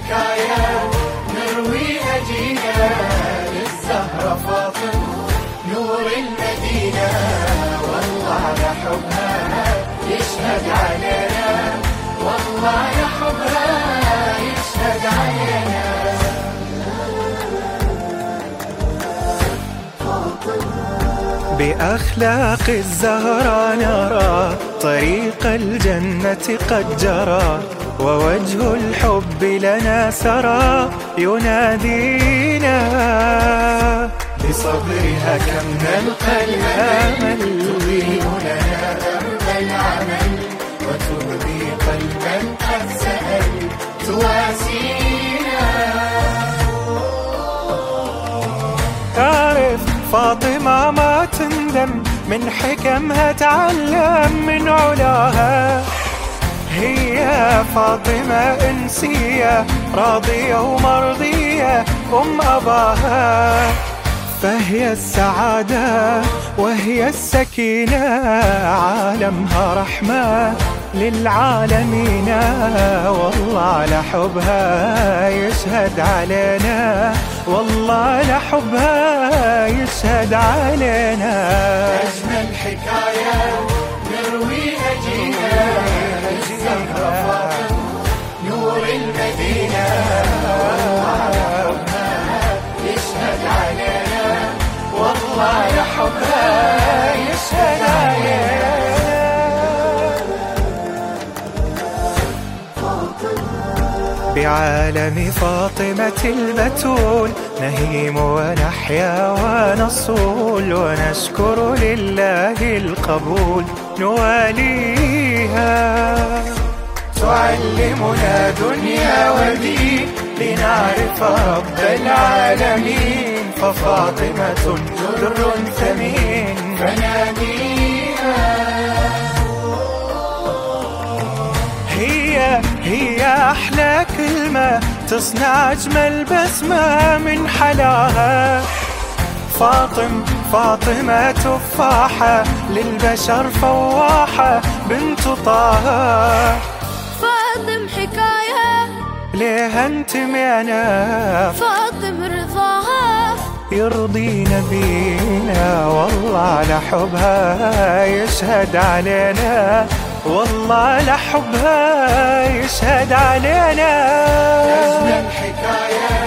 الحكاية نروي أجينا للزهرة فاطم نور المدينة، والله على حبها يشهد علينا، والله على حبها يشهد علينا. بأخلاق الزهراء نرى طريق الجنة قد جرى، ووجه الحب لنا سرى ينادينا، بصبرها كم نلقى الأمل تضيء لنا درب العمل، وتهدي قلبا قد سأل تواسينا. تعرف فاطمة ما تندم، من حكمها تعلم من علاها، هي فاطمة إنسية راضية ومرضية أباها، فهي السعادة وهي السكينة، عالمها رحمة للعالمين، والله على حبها يشهد علينا، والله على حبها يشهد علينا. أجمل حكاية نروي أجينا للزهرة فاطم نور المدينة، والله على حبها يشهد علينا، والله على حبها يشهد علينا. بعالم فاطمة البتول نهيم ونحيا ونصول، ونشكر لله القبول نواليها، تعلمنا دنيا ودين لنعرف رب العالمين، ففاطمة در ثمين فناديها. هي أحلى كلمة تصنع أجمل بسمة من حلاها، فاطمة تفاحة للبشر فواحة بنت طه، فاطم حكاية ليها انتمينا، فاطم رضاها يرضي نبينا، والله على حبها يشهد علينا، والله على حبها يشهد علينا. أجمل حكاية